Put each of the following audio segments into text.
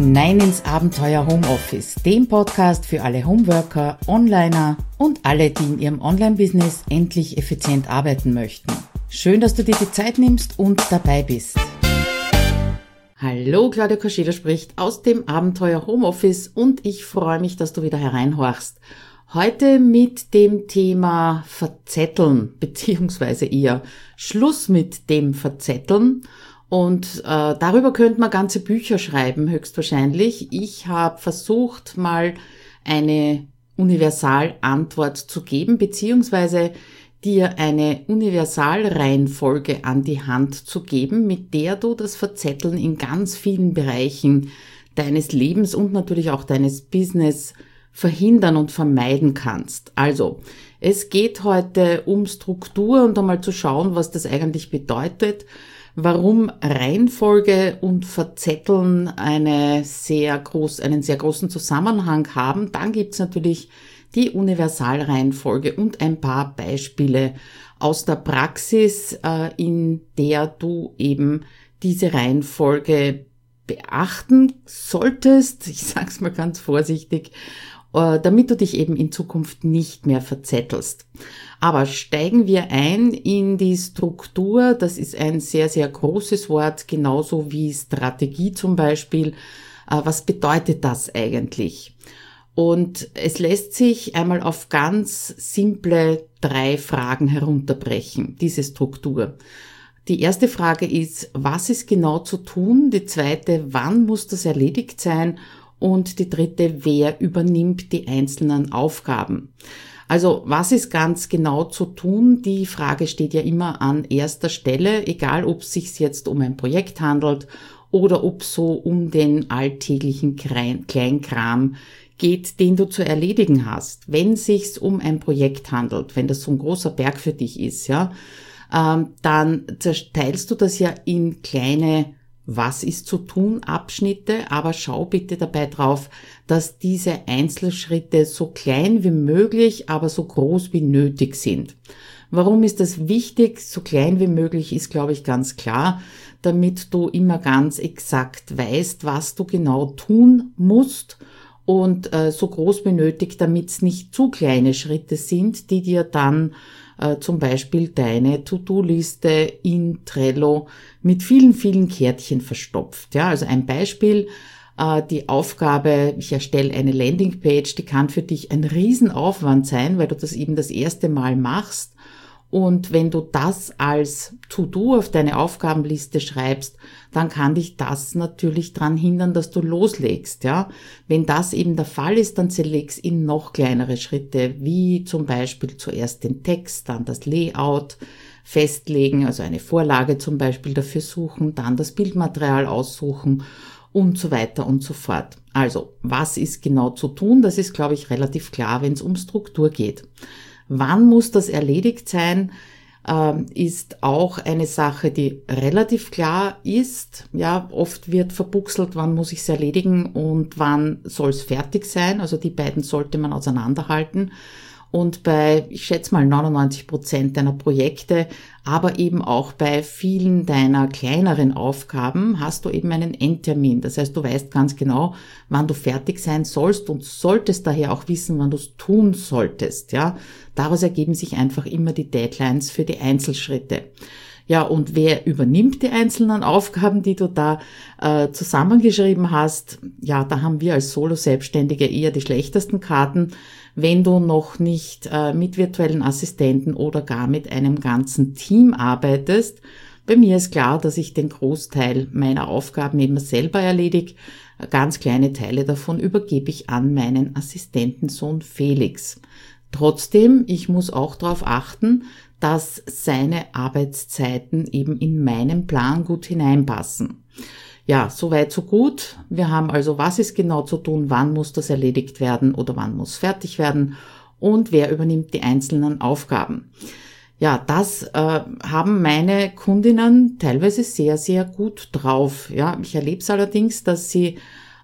hinein ins Abenteuer Homeoffice, dem Podcast für alle Homeworker, Onliner und alle, die in ihrem Online-Business endlich effizient arbeiten möchten. Schön, dass du dir die Zeit nimmst und dabei bist. Hallo, Claudia Koscheder spricht aus dem Abenteuer Homeoffice und ich freue mich, dass du wieder hereinhorchst. Heute mit dem Thema Verzetteln, beziehungsweise eher Schluss mit dem Verzetteln. Und darüber könnte man ganze Bücher schreiben, höchstwahrscheinlich. Ich habe versucht, mal eine Universalantwort zu geben, beziehungsweise dir eine Universalreihenfolge an die Hand zu geben, mit der du das Verzetteln in ganz vielen Bereichen deines Lebens und natürlich auch deines Business verhindern und vermeiden kannst. Also, es geht heute um Struktur und einmal zu schauen, was das eigentlich bedeutet, warum Reihenfolge und Verzetteln einen sehr großen Zusammenhang haben. Dann gibt's natürlich die Universalreihenfolge und ein paar Beispiele aus der Praxis, in der du eben diese Reihenfolge beachten solltest. Ich sag's mal ganz vorsichtig, damit du dich eben in Zukunft nicht mehr verzettelst. Aber steigen wir ein in die Struktur. Das ist ein sehr, sehr großes Wort, genauso wie Strategie zum Beispiel. Was bedeutet das eigentlich? Und es lässt sich einmal auf ganz simple 3 Fragen herunterbrechen, diese Struktur. Die erste Frage ist, was ist genau zu tun? Die zweite, wann muss das erledigt sein? Und die dritte, wer übernimmt die einzelnen Aufgaben? Also, was ist ganz genau zu tun? Die Frage steht ja immer an erster Stelle, egal ob es sich jetzt um ein Projekt handelt oder ob es so um den alltäglichen Kleinkram geht, den du zu erledigen hast. Wenn es sich um ein Projekt handelt, wenn das so ein großer Berg für dich ist, ja, dann zerteilst du das ja in kleine Was ist zu tun Abschnitte, aber schau bitte dabei drauf, dass diese Einzelschritte so klein wie möglich, aber so groß wie nötig sind. Warum ist das wichtig? So klein wie möglich ist, glaube ich, ganz klar, damit du immer ganz exakt weißt, was du genau tun musst und so groß wie nötig, damit es nicht zu kleine Schritte sind, die dir dann zum Beispiel deine To-Do-Liste in Trello mit vielen, vielen Kärtchen verstopft. Ja, also ein Beispiel, die Aufgabe, ich erstelle eine Landingpage, die kann für dich ein Riesenaufwand sein, weil du das eben das erste Mal machst. Und wenn du das als To-Do auf deine Aufgabenliste schreibst, dann kann dich das natürlich daran hindern, dass du loslegst, ja. Wenn das eben der Fall ist, dann zerleg's in noch kleinere Schritte, wie zum Beispiel zuerst den Text, dann das Layout festlegen, also eine Vorlage zum Beispiel dafür suchen, dann das Bildmaterial aussuchen und so weiter und so fort. Also, was ist genau zu tun? Das ist, glaube ich, relativ klar, wenn es um Struktur geht. Wann muss das erledigt sein, ist auch eine Sache, die relativ klar ist. Ja, oft wird verbuchselt, wann muss ich es erledigen und wann soll es fertig sein. Also die beiden sollte man auseinanderhalten. Und bei, ich schätze mal 99% deiner Projekte, aber eben auch bei vielen deiner kleineren Aufgaben hast du eben einen Endtermin. Das heißt, du weißt ganz genau, wann du fertig sein sollst und solltest daher auch wissen, wann du es tun solltest. Ja, daraus ergeben sich einfach immer die Deadlines für die Einzelschritte. Ja, und wer übernimmt die einzelnen Aufgaben, die du da zusammengeschrieben hast? Ja, da haben wir als Solo-Selbstständige eher die schlechtesten Karten, wenn du noch nicht mit virtuellen Assistenten oder gar mit einem ganzen Team arbeitest. Bei mir ist klar, dass ich den Großteil meiner Aufgaben immer selber erledige. Ganz kleine Teile davon übergebe ich an meinen Assistentensohn Felix. Trotzdem, ich muss auch darauf achten, dass seine Arbeitszeiten eben in meinen Plan gut hineinpassen. Ja, soweit so gut. Wir haben also, was ist genau zu tun, wann muss das erledigt werden oder wann muss fertig werden und wer übernimmt die einzelnen Aufgaben. Ja, das haben meine Kundinnen teilweise sehr, sehr gut drauf. Ja, ich erlebe es allerdings, dass sie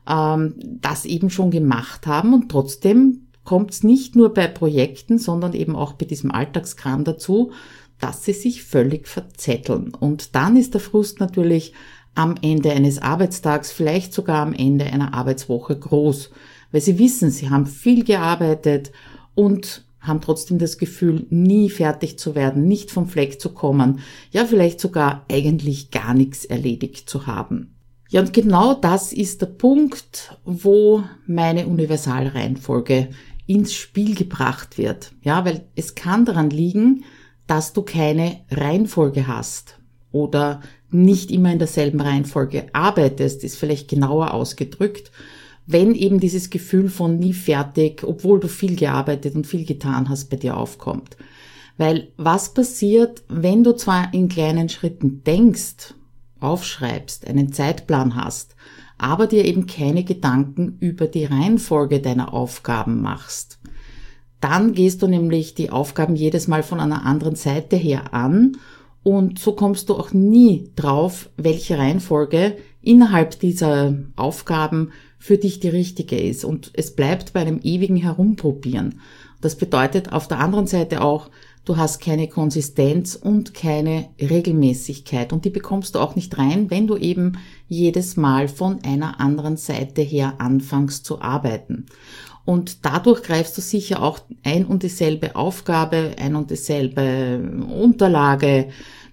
das eben schon gemacht haben und trotzdem kommt es nicht nur bei Projekten, sondern eben auch bei diesem Alltagskram dazu, dass sie sich völlig verzetteln. Und dann ist der Frust natürlich am Ende eines Arbeitstags, vielleicht sogar am Ende einer Arbeitswoche groß, weil sie wissen, sie haben viel gearbeitet und haben trotzdem das Gefühl, nie fertig zu werden, nicht vom Fleck zu kommen, ja vielleicht sogar eigentlich gar nichts erledigt zu haben. Ja, und genau das ist der Punkt, wo meine Universalreihenfolge ins Spiel gebracht wird. Ja, weil es kann daran liegen, dass du keine Reihenfolge hast oder nicht immer in derselben Reihenfolge arbeitest, ist vielleicht genauer ausgedrückt, wenn eben dieses Gefühl von nie fertig, obwohl du viel gearbeitet und viel getan hast, bei dir aufkommt. Weil was passiert, wenn du zwar in kleinen Schritten denkst, aufschreibst, einen Zeitplan hast, aber dir eben keine Gedanken über die Reihenfolge deiner Aufgaben machst? Dann gehst du nämlich die Aufgaben jedes Mal von einer anderen Seite her an und so kommst du auch nie drauf, welche Reihenfolge innerhalb dieser Aufgaben für dich die richtige ist. Und es bleibt bei einem ewigen Herumprobieren. Das bedeutet auf der anderen Seite auch, du hast keine Konsistenz und keine Regelmäßigkeit. Und die bekommst du auch nicht rein, wenn du eben jedes Mal von einer anderen Seite her anfängst zu arbeiten. Und dadurch greifst du sicher auch ein und dieselbe Aufgabe, ein und dieselbe Unterlage,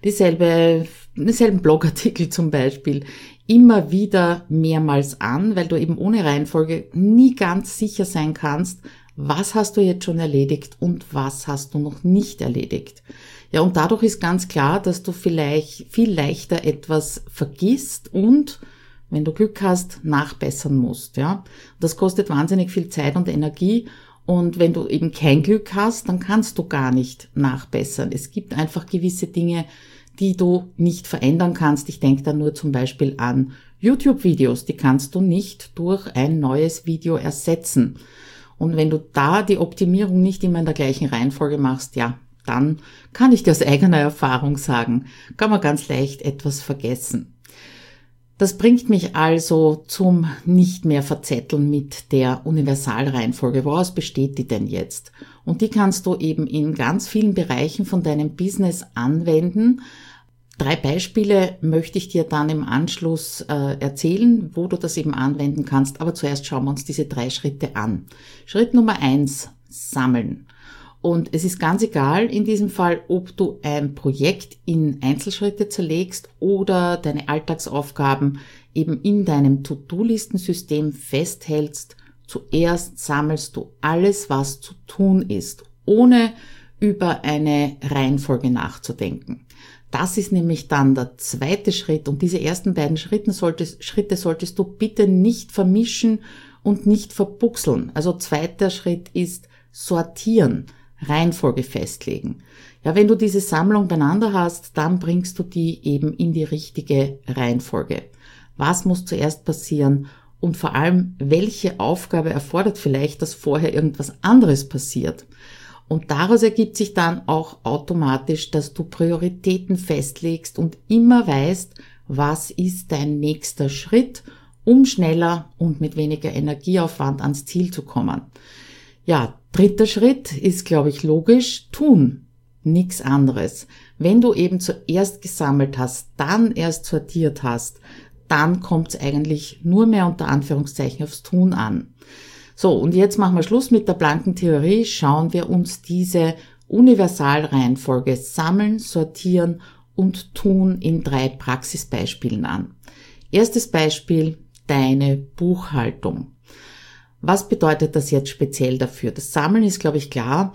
denselben Blogartikel zum Beispiel, immer wieder mehrmals an, weil du eben ohne Reihenfolge nie ganz sicher sein kannst, was hast du jetzt schon erledigt und was hast du noch nicht erledigt. Ja, und dadurch ist ganz klar, dass du vielleicht viel leichter etwas vergisst und, wenn du Glück hast, nachbessern musst. Ja, das kostet wahnsinnig viel Zeit und Energie. Und wenn du eben kein Glück hast, dann kannst du gar nicht nachbessern. Es gibt einfach gewisse Dinge, die du nicht verändern kannst. Ich denke da nur zum Beispiel an YouTube-Videos. Die kannst du nicht durch ein neues Video ersetzen. Und wenn du da die Optimierung nicht immer in der gleichen Reihenfolge machst, ja, dann kann ich dir aus eigener Erfahrung sagen, kann man ganz leicht etwas vergessen. Das bringt mich also zum nicht mehr verzetteln mit der Universalreihenfolge. Woraus besteht die denn jetzt? Und die kannst du eben in ganz vielen Bereichen von deinem Business anwenden. 3 Beispiele möchte ich dir dann im Anschluss erzählen, wo du das eben anwenden kannst. Aber zuerst schauen wir uns diese 3 Schritte an. Schritt Nummer 1, sammeln. Und es ist ganz egal in diesem Fall, ob du ein Projekt in Einzelschritte zerlegst oder deine Alltagsaufgaben eben in deinem To-Do-Listensystem festhältst. Zuerst sammelst du alles, was zu tun ist, ohne über eine Reihenfolge nachzudenken. Das ist nämlich dann der zweite Schritt und diese ersten beiden Schritte solltest du bitte nicht vermischen und nicht verbuchseln. Also zweiter Schritt ist sortieren. Reihenfolge festlegen. Ja, wenn du diese Sammlung beieinander hast, dann bringst du die eben in die richtige Reihenfolge. Was muss zuerst passieren und vor allem, welche Aufgabe erfordert vielleicht, dass vorher irgendwas anderes passiert? Und daraus ergibt sich dann auch automatisch, dass du Prioritäten festlegst und immer weißt, was ist dein nächster Schritt, um schneller und mit weniger Energieaufwand ans Ziel zu kommen. Ja, dritter Schritt ist, glaube ich, logisch, tun, nichts anderes. Wenn du eben zuerst gesammelt hast, dann erst sortiert hast, dann kommt es eigentlich nur mehr unter Anführungszeichen aufs Tun an. So, und jetzt machen wir Schluss mit der blanken Theorie, schauen wir uns diese Universalreihenfolge Sammeln, Sortieren und Tun in 3 Praxisbeispielen an. Erstes Beispiel, deine Buchhaltung. Was bedeutet das jetzt speziell dafür? Das Sammeln ist, glaube ich, klar.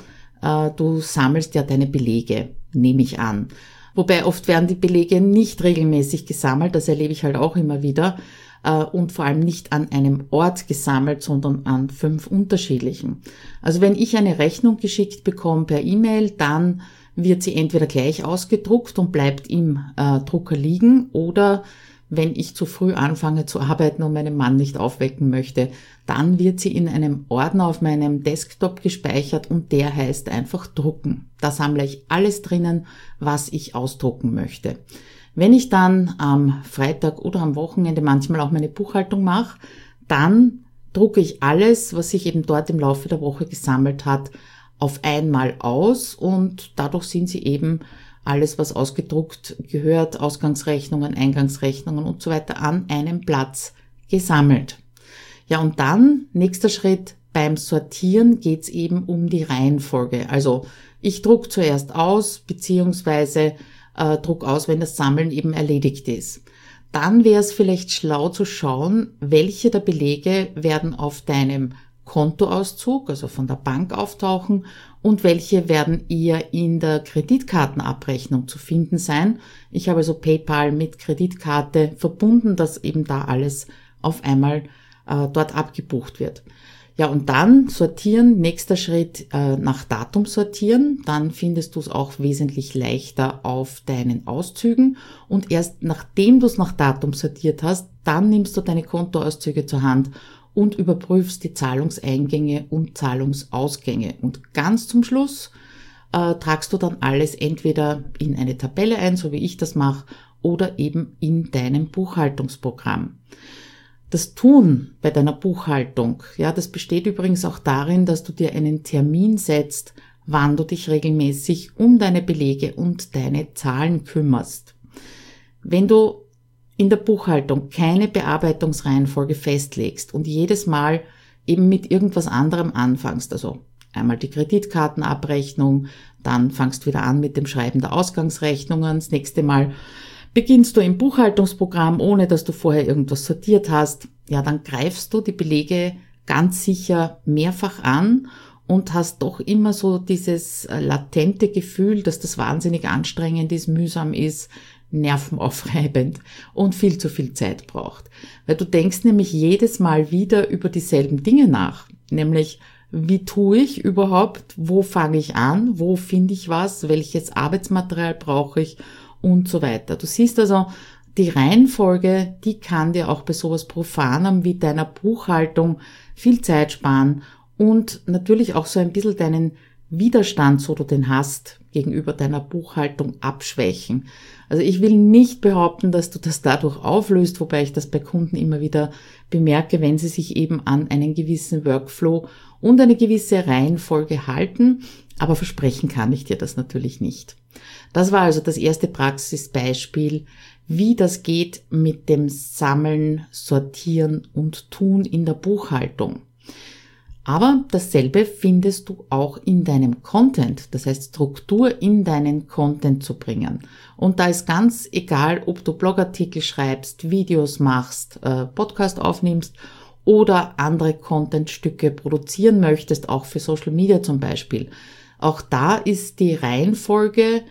Du sammelst ja deine Belege, nehme ich an. Wobei oft werden die Belege nicht regelmäßig gesammelt, das erlebe ich halt auch immer wieder. Und vor allem nicht an einem Ort gesammelt, sondern an 5 unterschiedlichen. Also wenn ich eine Rechnung geschickt bekomme per E-Mail, dann wird sie entweder gleich ausgedruckt und bleibt im Drucker liegen oder wenn ich zu früh anfange zu arbeiten und meinen Mann nicht aufwecken möchte, dann wird sie in einem Ordner auf meinem Desktop gespeichert und der heißt einfach Drucken. Da sammle ich alles drinnen, was ich ausdrucken möchte. Wenn ich dann am Freitag oder am Wochenende manchmal auch meine Buchhaltung mache, dann drucke ich alles, was sich eben dort im Laufe der Woche gesammelt hat, auf einmal aus und dadurch sind sie eben alles, was ausgedruckt gehört, Ausgangsrechnungen, Eingangsrechnungen und so weiter, an einem Platz gesammelt. Ja, und dann, nächster Schritt, beim Sortieren geht's eben um die Reihenfolge. Also ich druck zuerst aus, beziehungsweise druck aus, wenn das Sammeln eben erledigt ist. Dann wäre es vielleicht schlau zu schauen, welche der Belege werden auf deinem Kontoauszug, also von der Bank, auftauchen und welche werden eher in der Kreditkartenabrechnung zu finden sein. Ich habe also PayPal mit Kreditkarte verbunden, dass eben da alles auf einmal dort abgebucht wird. Ja, und dann sortieren, nächster Schritt, nach Datum sortieren, dann findest du es auch wesentlich leichter auf deinen Auszügen und erst nachdem du es nach Datum sortiert hast, dann nimmst du deine Kontoauszüge zur Hand und überprüfst die Zahlungseingänge und Zahlungsausgänge. Und ganz zum Schluss tragst du dann alles entweder in eine Tabelle ein, so wie ich das mache, oder eben in deinem Buchhaltungsprogramm. Das Tun bei deiner Buchhaltung, ja, das besteht übrigens auch darin, dass du dir einen Termin setzt, wann du dich regelmäßig um deine Belege und deine Zahlen kümmerst. Wenn du in der Buchhaltung keine Bearbeitungsreihenfolge festlegst und jedes Mal eben mit irgendwas anderem anfängst, also einmal die Kreditkartenabrechnung, dann fangst du wieder an mit dem Schreiben der Ausgangsrechnungen, das nächste Mal beginnst du im Buchhaltungsprogramm, ohne dass du vorher irgendwas sortiert hast, ja, dann greifst du die Belege ganz sicher mehrfach an und hast doch immer so dieses latente Gefühl, dass das wahnsinnig anstrengend ist, mühsam ist, nervenaufreibend und viel zu viel Zeit braucht. Weil du denkst nämlich jedes Mal wieder über dieselben Dinge nach, nämlich wie tue ich überhaupt, wo fange ich an, wo finde ich was, welches Arbeitsmaterial brauche ich und so weiter. Du siehst also, die Reihenfolge, die kann dir auch bei sowas Profanem wie deiner Buchhaltung viel Zeit sparen und natürlich auch so ein bisschen deinen Widerstand, so du den hast, gegenüber deiner Buchhaltung abschwächen. Also ich will nicht behaupten, dass du das dadurch auflöst, wobei ich das bei Kunden immer wieder bemerke, wenn sie sich eben an einen gewissen Workflow und eine gewisse Reihenfolge halten, aber versprechen kann ich dir das natürlich nicht. Das war also das erste Praxisbeispiel, wie das geht mit dem Sammeln, Sortieren und Tun in der Buchhaltung. Aber dasselbe findest du auch in deinem Content, das heißt Struktur in deinen Content zu bringen. Und da ist ganz egal, ob du Blogartikel schreibst, Videos machst, Podcast aufnimmst oder andere Contentstücke produzieren möchtest, auch für Social Media zum Beispiel. Auch da ist die Reihenfolge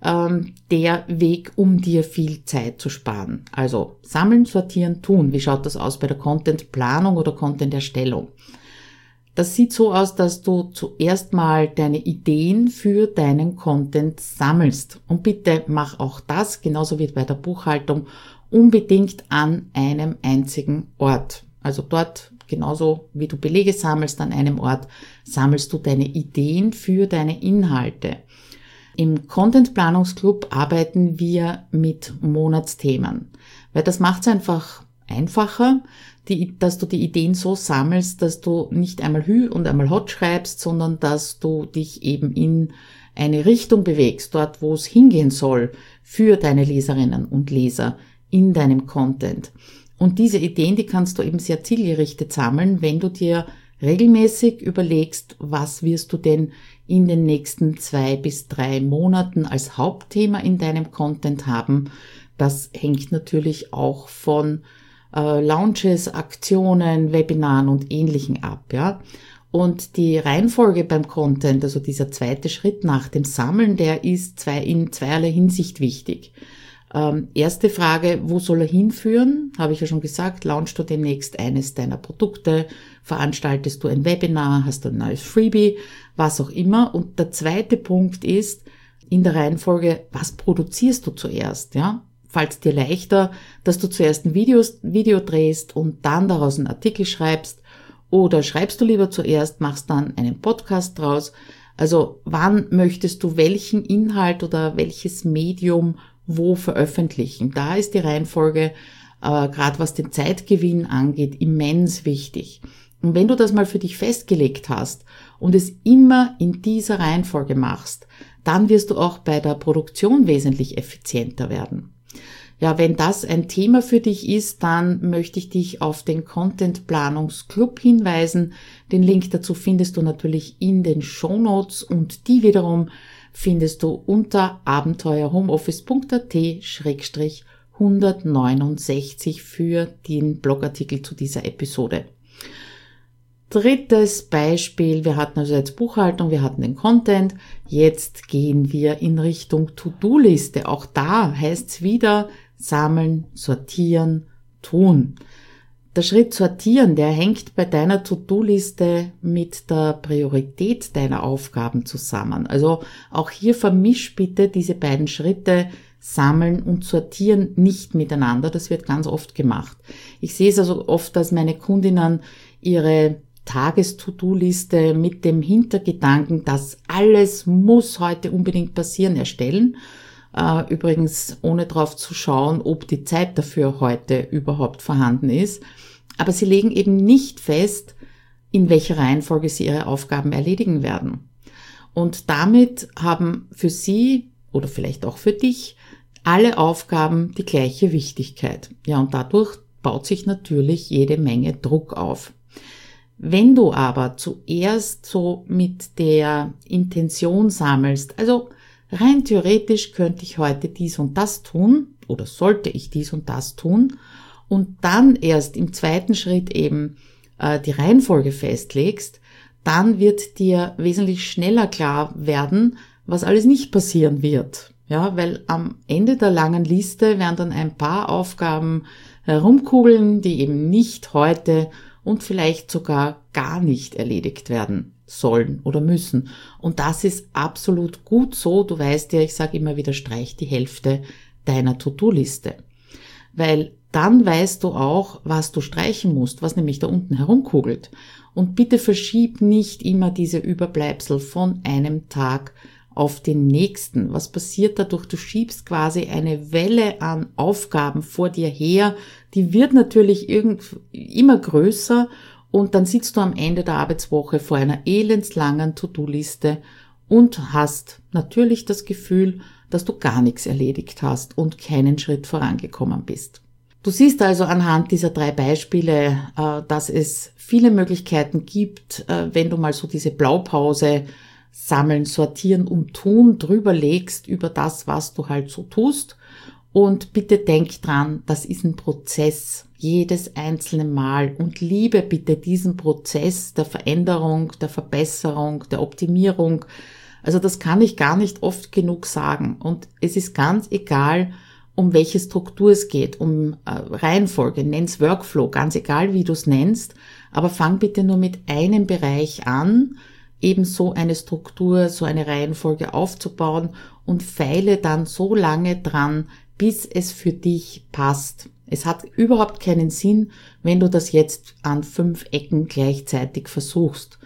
der Weg, um dir viel Zeit zu sparen. Also sammeln, sortieren, tun. Wie schaut das aus bei der Contentplanung oder Content-Erstellung? Das sieht so aus, dass du zuerst mal deine Ideen für deinen Content sammelst. Und bitte mach auch das, genauso wie bei der Buchhaltung, unbedingt an einem einzigen Ort. Also dort, genauso wie du Belege sammelst an einem Ort, sammelst du deine Ideen für deine Inhalte. Im Content Planungsclub arbeiten wir mit Monatsthemen, weil das macht es einfach einfacher, dass du die Ideen so sammelst, dass du nicht einmal Hü und einmal Hot schreibst, sondern dass du dich eben in eine Richtung bewegst, dort wo es hingehen soll, für deine Leserinnen und Leser in deinem Content. Und diese Ideen, die kannst du eben sehr zielgerichtet sammeln, wenn du dir regelmäßig überlegst, was wirst du denn in den nächsten 2 bis 3 Monaten als Hauptthema in deinem Content haben. Das hängt natürlich auch von Launches, Aktionen, Webinaren und Ähnlichem ab, ja. Und die Reihenfolge beim Content, also dieser zweite Schritt nach dem Sammeln, der ist in zweierlei Hinsicht wichtig. Erste Frage, wo soll er hinführen? Habe ich ja schon gesagt, launchst du demnächst eines deiner Produkte, veranstaltest du ein Webinar, hast du ein neues Freebie, was auch immer. Und der zweite Punkt ist in der Reihenfolge, was produzierst du zuerst, ja? Fällt dir leichter, dass du zuerst ein Video drehst und dann daraus einen Artikel schreibst, oder schreibst du lieber zuerst, machst dann einen Podcast draus? Also wann möchtest du welchen Inhalt oder welches Medium wo veröffentlichen? Da ist die Reihenfolge, gerade was den Zeitgewinn angeht, immens wichtig. Und wenn du das mal für dich festgelegt hast und es immer in dieser Reihenfolge machst, dann wirst du auch bei der Produktion wesentlich effizienter werden. Ja, wenn das ein Thema für dich ist, dann möchte ich dich auf den Content Planungsclub hinweisen. Den Link dazu findest du natürlich in den Shownotes und die wiederum findest du unter abenteuerhomeoffice.at/169 für den Blogartikel zu dieser Episode. Drittes Beispiel, wir hatten also jetzt Buchhaltung, wir hatten den Content, jetzt gehen wir in Richtung To-Do-Liste. Auch da heißt es wieder sammeln, sortieren, tun. Der Schritt sortieren, der hängt bei deiner To-Do-Liste mit der Priorität deiner Aufgaben zusammen. Also auch hier vermisch bitte diese beiden Schritte, sammeln und sortieren, nicht miteinander. Das wird ganz oft gemacht. Ich sehe es also oft, dass meine Kundinnen ihre Tages-To-Do-Liste mit dem Hintergedanken, dass alles muss heute unbedingt passieren, erstellen. Übrigens ohne drauf zu schauen, ob die Zeit dafür heute überhaupt vorhanden ist. Aber sie legen eben nicht fest, in welcher Reihenfolge sie ihre Aufgaben erledigen werden. Und damit haben für sie oder vielleicht auch für dich alle Aufgaben die gleiche Wichtigkeit. Ja, und dadurch baut sich natürlich jede Menge Druck auf. Wenn du aber zuerst so mit der Intention sammelst, also rein theoretisch könnte ich heute dies und das tun oder sollte ich dies und das tun und dann erst im zweiten Schritt eben die Reihenfolge festlegst, dann wird dir wesentlich schneller klar werden, was alles nicht passieren wird. Ja, weil am Ende der langen Liste werden dann ein paar Aufgaben herumkugeln, die eben nicht heute und vielleicht sogar gar nicht erledigt werden sollen oder müssen. Und das ist absolut gut so. Du weißt ja, ich sage immer wieder, streich die Hälfte deiner To-Do-Liste. Weil dann weißt du auch, was du streichen musst, was nämlich da unten herumkugelt. Und bitte verschieb nicht immer diese Überbleibsel von einem Tag auf den nächsten. Was passiert dadurch? Du schiebst quasi eine Welle an Aufgaben vor dir her. Die wird natürlich immer größer und dann sitzt du am Ende der Arbeitswoche vor einer elendslangen To-Do-Liste und hast natürlich das Gefühl, dass du gar nichts erledigt hast und keinen Schritt vorangekommen bist. Du siehst also anhand dieser 3 Beispiele, dass es viele Möglichkeiten gibt, wenn du mal so diese Blaupause sammeln, sortieren und tun drüber legst über das, was du halt so tust. Und bitte denk dran, das ist ein Prozess, jedes einzelne Mal. Und liebe bitte diesen Prozess der Veränderung, der Verbesserung, der Optimierung. Also das kann ich gar nicht oft genug sagen. Und es ist ganz egal, um welche Struktur es geht, um Reihenfolge, nenn's Workflow, ganz egal wie du es nennst. Aber fang bitte nur mit einem Bereich an, eben so eine Struktur, so eine Reihenfolge aufzubauen und feile dann so lange dran, bis es für dich passt. Es hat überhaupt keinen Sinn, wenn du das jetzt an 5 Ecken gleichzeitig versuchst.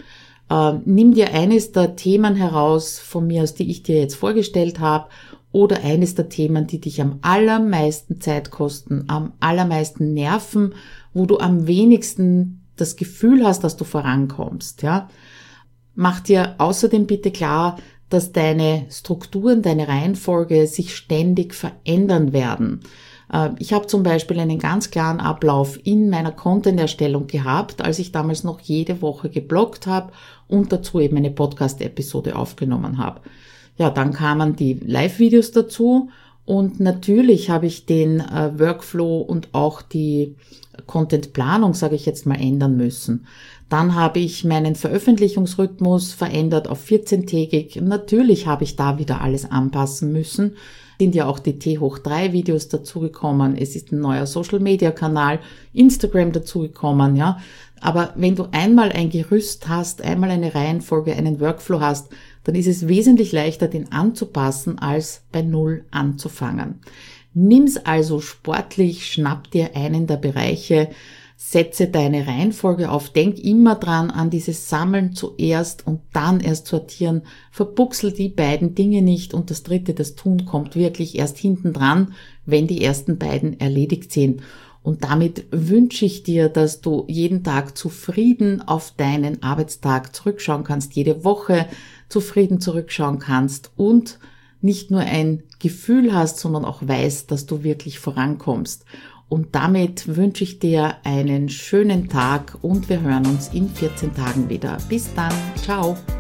Nimm dir eines der Themen heraus von mir aus, die ich dir jetzt vorgestellt habe, oder eines der Themen, die dich am allermeisten Zeit kosten, am allermeisten nerven, wo du am wenigsten das Gefühl hast, dass du vorankommst, ja. Mach dir außerdem bitte klar, dass deine Strukturen, deine Reihenfolge sich ständig verändern werden. Ich habe zum Beispiel einen ganz klaren Ablauf in meiner Content-Erstellung gehabt, als ich damals noch jede Woche gebloggt habe und dazu eben eine Podcast-Episode aufgenommen habe. Ja, dann kamen die Live-Videos dazu und natürlich habe ich den Workflow und auch die Content-Planung, sage ich jetzt mal, ändern müssen. Dann habe ich meinen Veröffentlichungsrhythmus verändert auf 14-tägig. Natürlich habe ich da wieder alles anpassen müssen. Sind ja auch die T3 Videos dazugekommen. Es ist ein neuer Social-Media-Kanal, Instagram dazugekommen, ja. Aber wenn du einmal ein Gerüst hast, einmal eine Reihenfolge, einen Workflow hast, dann ist es wesentlich leichter, den anzupassen, als bei Null anzufangen. Nimm's also sportlich, schnapp dir einen der Bereiche, setze deine Reihenfolge auf, denk immer dran an dieses Sammeln zuerst und dann erst sortieren, verbuchsel die beiden Dinge nicht und das dritte, das Tun, kommt wirklich erst hinten dran, wenn die ersten beiden erledigt sind. Und damit wünsche ich dir, dass du jeden Tag zufrieden auf deinen Arbeitstag zurückschauen kannst, jede Woche zufrieden zurückschauen kannst und nicht nur ein Gefühl hast, sondern auch weißt, dass du wirklich vorankommst. Und damit wünsche ich dir einen schönen Tag und wir hören uns in 14 Tagen wieder. Bis dann. Ciao.